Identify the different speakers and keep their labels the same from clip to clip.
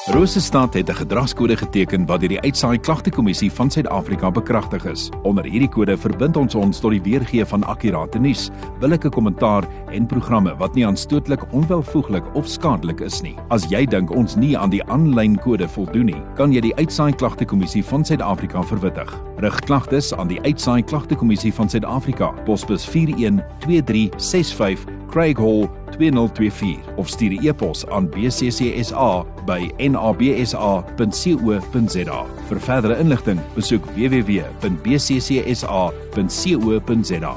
Speaker 1: Rosestad het 'n gedragskode geteken wat deur die Uitsaai Klagtekommissie van Suid-Afrika bekragtig is. Onder hierdie kode verbind ons tot die weergee van akkurate nuus, billike kommentaar en programme wat nie aanstootlik, onwelvoeglik of skadelik is nie. As jy dink ons nie aan die aanlyn kode voldoen nie, kan jy die Uitsaai Klagtekommissie van Suid-Afrika verwittig. Rig klagtes aan die Uitsaai Klagtekommissie van Suid-Afrika, posbus 412365 Craig Hall 2024 of stuur 'n e-pos aan bccsa@nabsa.co.za. Vir verdere inligting, besoek www.bccsa.co.za.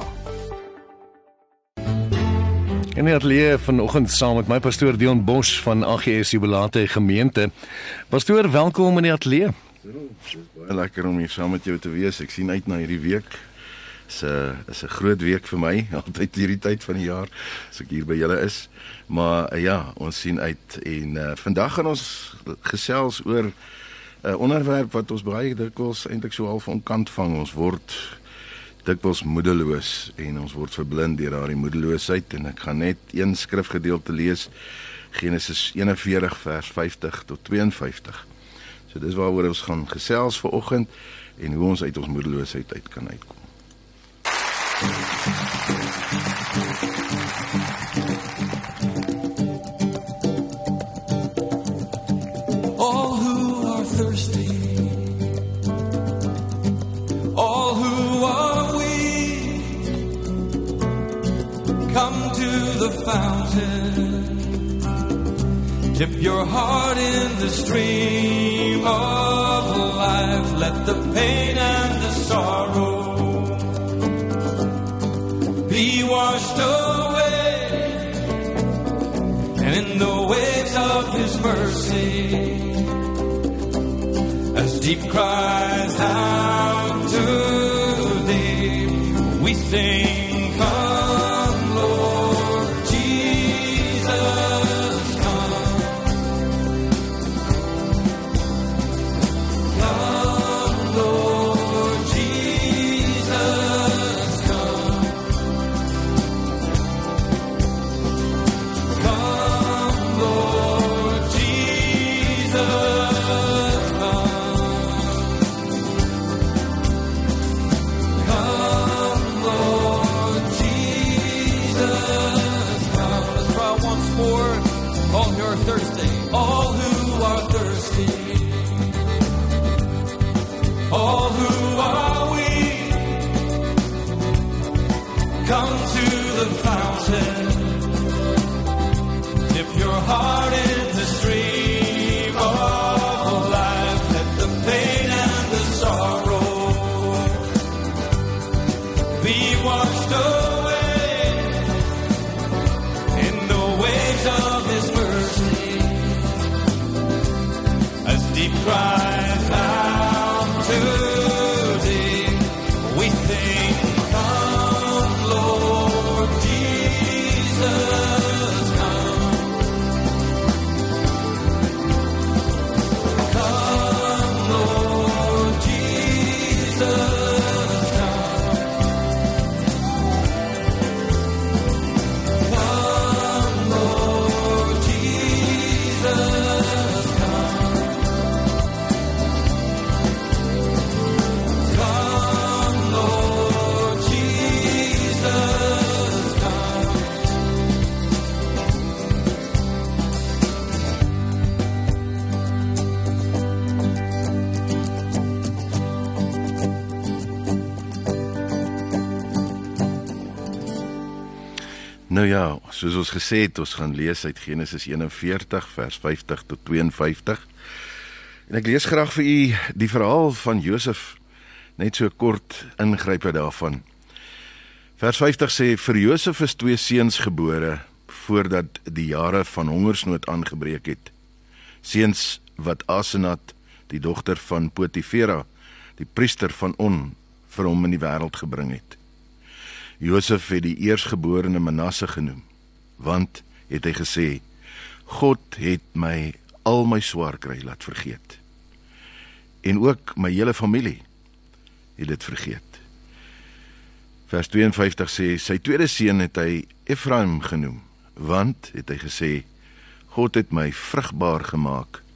Speaker 2: In die ateljee vanoggend saam met my pastoor Dion Bosch van AGS Jubilate Gemeente. Pastoor, welkom in die ateljee.
Speaker 3: Baie lekker om hier saam met jou te wees. Ek sien uit na hierdie week. Is 'n groot week vir my, altyd hierdie tyd van die jaar as ek hier by julle is. Maar ja, ons sien uit en vandag gaan ons gesels oor 'n onderwerp wat ons baie dikwels eintlik so half onkant vang. Ons word dikwels moedeloos en ons word verblind deur daardie moedeloosheid, en ek gaan net een skrifgedeelte lees, Genesis 41 vers 50 tot 52. So dis waaroor ons gaan gesels vanoggend en hoe ons uit ons moedeloosheid uit kan uitkom.
Speaker 4: All who are thirsty, all who are weak, come to the fountain, dip your heart in the stream of life, let the pain and the sorrow be washed away, and in the waves of His mercy, as deep cries out to Thee, we sing, come Lord Jesus, come. Come Lord Jesus, come. Come Lord Jesus, come. Lord Jesus, come. Let's try once more. All who are thirsty, all who are thirsty, all who are weak, come to the fountain, dip your heart in the stream of life, let the pain and the sorrow be washed away in the waves of His mercy, as deep cries out to Thee, we sing, come Lord Jesus, come. Come Lord Jesus, come. Come Lord Jesus, come. Come Lord Jesus, come.
Speaker 3: Nou ja, soos ons gesê het, ons gaan lees uit Genesis 41 vers 50 tot 52. En ek lees graag vir u die verhaal van Josef, net so kort ingrype daarvan. Vers 50 sê, vir Josef is 2 seuns gebore, voordat die jare van hongersnood aangebreek het. Seuns wat Asenat, die dogter van Potifera, die priester van On, vir hom in die wêreld gebring het. Josef het die eersgeborene Manasse genoem, want, het hy gesê, God het my al my swaar kry laat vergeet. En ook my hele familie het dit vergeet. Vers 52 sê, sy tweede seun het hy Efraim genoem, want, het hy gesê, God het my vrugbaar gemaak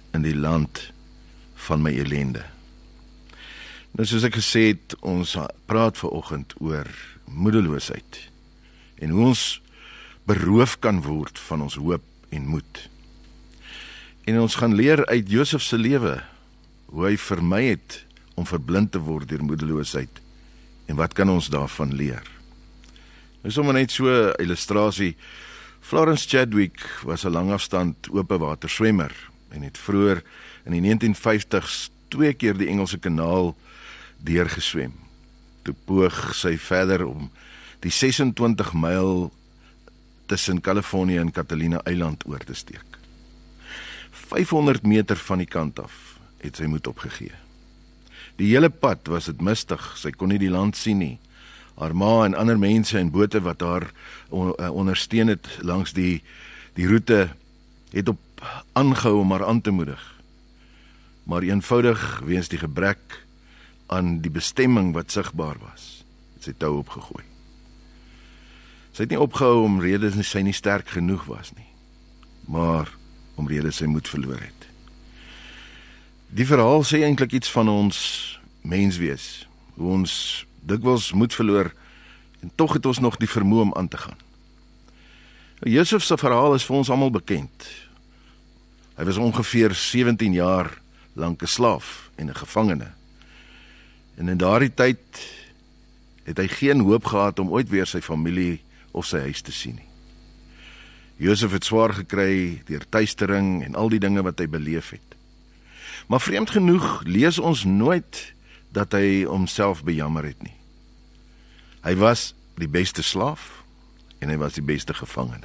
Speaker 3: in die land van my ellende. Nou soos ek gesê het, ons praat vanoggend oor moedeloosheid en hoe ons beroof kan word van ons hoop en moed. En ons gaan leer uit Josef se lewe hoe hy vermy het om verblind te word deur moedeloosheid en wat kan ons daarvan leer? Nou sommer net so 'n illustrasie. Florence Chadwick was 'n langafstand ope water swemmer en het vroeër in die 1950s 2 keer die Engelse Kanaal deurgeswem. Toe poog sy verder om die 26 myl tussen Californië en Catalina Eiland oor te steek. 500 meter van die kant af het sy moed opgegee. Die hele pad was dit mistig, sy kon nie die land sien nie. Haar ma en ander mense en bote wat haar ondersteun het langs die roete het op aangehou om haar aan te moedig. Maar eenvoudig weens die gebrek aan die bestemming wat sigbaar was, het sy tou opgegooi. Sy het nie opgehou om redes sy nie sterk genoeg was nie, maar om redes sy moed verloor het. Die verhaal sê eintlik iets van ons menswees, hoe ons dikwels moed verloor en tog het ons nog die vermoë om aan te gaan. Josef se verhaal is vir ons almal bekend. Hy was ongeveer 17 jaar lank 'n slaaf en 'n gevangene. En in daardie tyd het hy geen hoop gehad om ooit weer sy familie of sy huis te sien nie. Josef het swaar gekry deur tuistering en al die dinge wat hy beleef het. Maar vreemd genoeg lees ons nooit dat hy homself bejammer het nie. Hy was die beste slaaf en hy was die beste gevangene.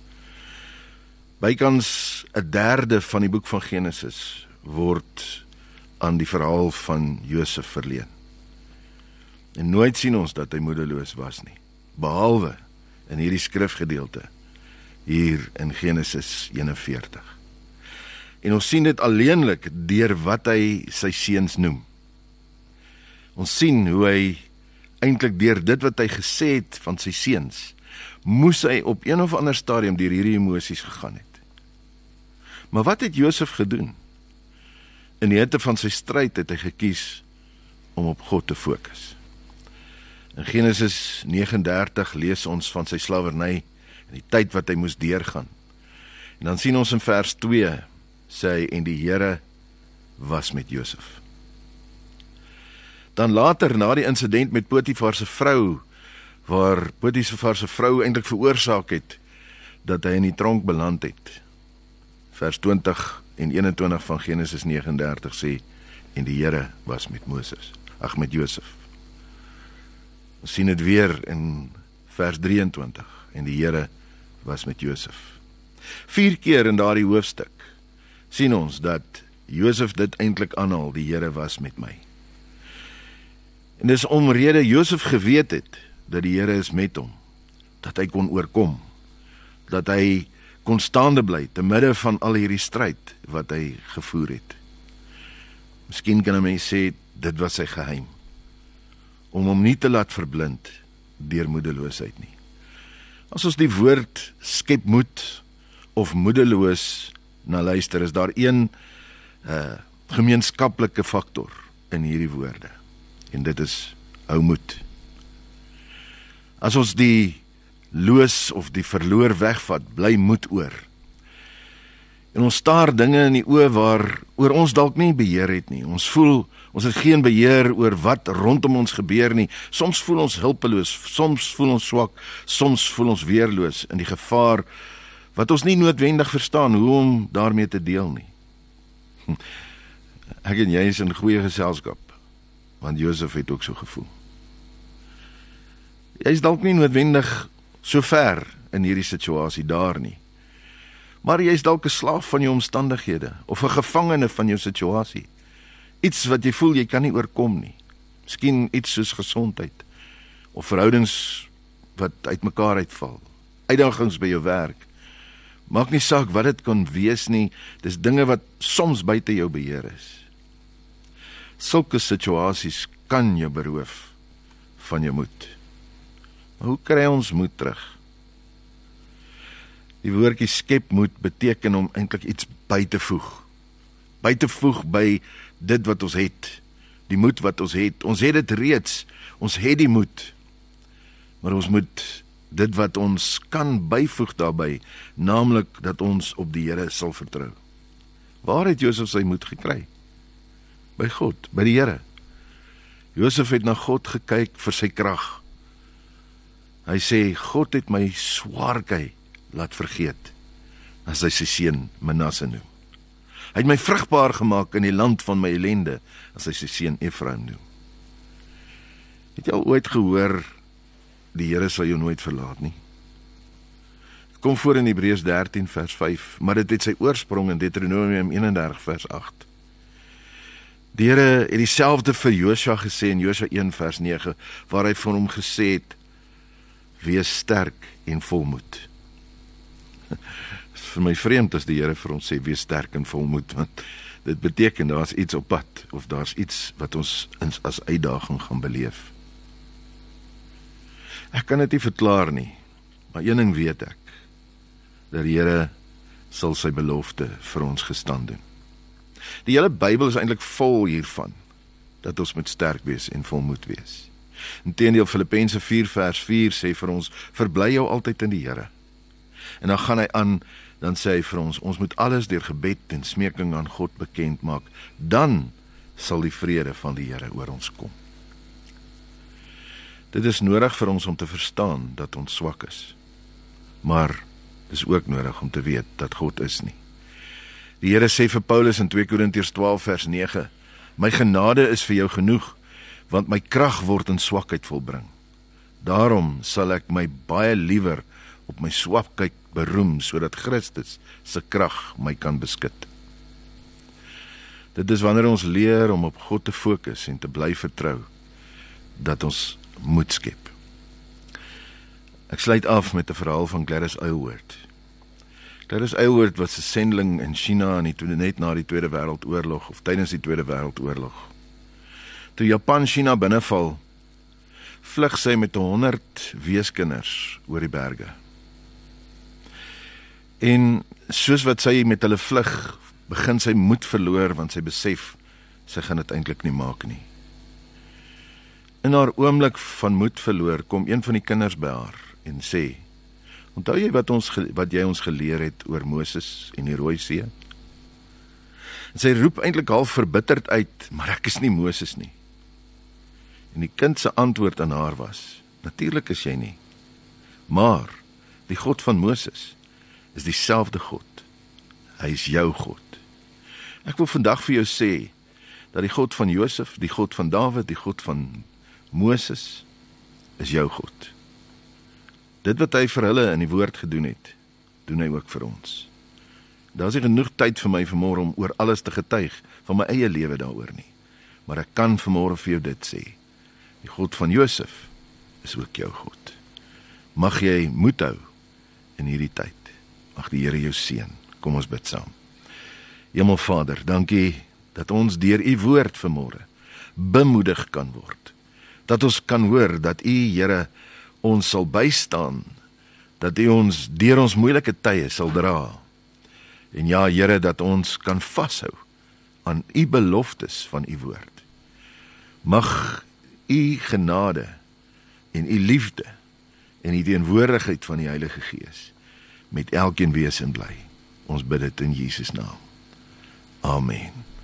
Speaker 3: Bykans 1/3 van die boek van Genesis word aan die verhaal van Josef verleen. En nooit sien ons dat hy moedeloos was nie, behalwe in hierdie skrifgedeelte hier in Genesis 41. En ons sien dit alleenlik deur wat hy sy seuns noem. Ons sien hoe hy eintlik deur dit wat hy gesê het van sy seuns, moes hy op een of ander stadium deur hierdie emosies gegaan het. Maar wat het Josef gedoen? In die hitte van sy stryd het hy gekies om op God te fokus. In Genesis 39 lees ons van sy slawerny en die tyd wat hy moes deurgaan. En dan sien ons in vers 2, sê hy, en die Here was met Josef. Dan later, na die insident met Potifar se vrou, waar Potifar se vrou eintlik veroorsaak het, dat hy in die tronk beland het. Vers 20 en 21 van Genesis 39 sê, en die Here was met met Josef. Ons sien dit weer in vers 23, en die Here was met Josef. 4 keer in daardie hoofstuk sien ons dat Josef dit eintlik aanhaal, die Here was met my. En dis omrede Josef geweet het, dat die Here is met hom, dat hy kon oorkom, dat hy kon staande bly, te midde van al hierdie stryd, wat hy gevoer het. Miskien kan 'n mens sê, dit was sy geheim, om hom nie te laat verblind, deur moedeloosheid nie. As ons die woord skep moed, of moedeloos na luister, is daar een gemeenskaplike faktor in hierdie woorde, en dit is hou moed. As ons die loos of die verloor wegvat, bly moed oor. En ons staar dinge in die oë oor ons dalk nie beheer het nie. Ons voel, ons het geen beheer oor wat rondom ons gebeur nie. Soms voel ons hulpeloos, soms voel ons swak, soms voel ons weerloos in die gevaar wat ons nie noodwendig verstaan hoe om daarmee te deel nie. Ek en jy is in goeie geselskap, want Josef het ook so gevoel. Jy is dalk nie noodwendig so ver in hierdie situasie daar nie, maar jy is dalk 'n slaaf van jou omstandighede, of 'n gevangene van jou situasie. Iets wat jy voel jy kan nie oorkom nie. Miskien iets soos gesondheid, of verhoudings wat uitmekaar uitval, uitdagings by jou werk. Maak nie saak wat dit kan wees nie, dis dinge wat soms buite jou beheer is. Sulke situasies kan jou beroof van jou moed. Maar hoe kry ons moed terug? Die woordjie skep moed beteken om eintlik iets by te voeg, by te voeg by dit wat ons het, die moed wat ons het. Ons het dit reeds, ons het die moed, maar ons moet dit wat ons kan byvoeg daarbij, naamlik dat ons op die Here sal vertrou. Waar het Josef sy moed gekry? By God, by die Here. Josef het na God gekyk vir sy krag. Hy sê, God het my swaarkry laat vergeet, as hy sy seun Manasse noem. Hy het my vrugbaar gemaak in die land van my ellende, as hy sy seun Efraim noem. Het jy al ooit gehoor, die Here sal jou nooit verlaat nie? Het kom voor in Hebreërs 13 vers 5, maar dit het sy oorsprong in Deuteronomium 31 vers 8. Die Here het dieselfde vir Josua gesê in Josua 1 vers 9, waar hy vir hom gesê het, wees sterk en volmoed. Vir my vreemd as die Here vir ons sê, wees sterk en volmoed, want dit beteken, daar is iets op pad, of daar is iets wat ons as uitdaging gaan beleef. Ek kan dit nie verklaar nie, maar een ding weet ek, dat die Here sal sy belofte vir ons gestand doen. Die hele Bybel is eintlik vol hiervan, dat ons moet sterk wees en volmoed wees. Inteendeel, Filippense 4 vers 4 sê vir ons, verbly jou altyd in die Here. En dan gaan hy aan, dan sê hy vir ons, ons moet alles deur gebed en smeking aan God bekend maak, dan sal die vrede van die Here oor ons kom. Dit is nodig vir ons om te verstaan dat ons swak is, maar dit is ook nodig om te weet dat God is nie. Die Here sê vir Paulus in 2 Korintiërs 12 vers 9, my genade is vir jou genoeg, want my krag word in swakheid volbring. Daarom sal ek my baie liewer op my swakheid beroem, sodat Christus se krag my kan beskik. Dit is wanneer ons leer om op God te fokus en te bly vertrou, dat ons moed skep. Ek sluit af met 'n verhaal van Gladys Aylward. Gladys Aylward was 'n sendeling in China net na die Tweede Wêreldoorlog, of tydens die Tweede Wêreldoorlog. Toe Japan China binneval, vlug sy met 100 weeskinders oor die berge. En soos wat sy met hulle vlug, begin sy moed verloor, want sy besef, sy gaan dit eintlik nie maak nie. In haar oomblik van moed verloor, kom een van die kinders by haar en sê, onthou jy wat jy ons geleer het oor Moses en die Rooi See? En sy roep eintlik half verbitterd uit, maar ek is nie Moses nie. En die kind se antwoord aan haar was, natuurlik is jy nie, maar die God van Moses is dieselfde God. Hy is jou God. Ek wil vandag vir jou sê, dat die God van Josef, die God van Dawid, die God van Moses, is jou God. Dit wat hy vir hulle in die woord gedoen het, doen hy ook vir ons. Daar is nie genoeg tyd vir my vanmôre om oor alles te getuig, van my eie lewe daaroor nie. Maar ek kan vanmôre vir jou dit sê, die God van Josef is ook jou God. Mag jy moed hou in hierdie tyd. Mag die Here jou seën. Kom ons bid saam. Hemelvader, dankie dat ons deur u woord vanmôre bemoedig kan word. Dat ons kan hoor dat u, Here, ons sal bystaan, dat u ons deur ons moeilike tye sal dra. En ja, Here, dat ons kan vashou aan u beloftes van u woord. Mag u genade en u liefde en die teenwoordigheid van die Heilige Gees met elkeen wees en bly. Ons bid dit in Jesus naam. Amen.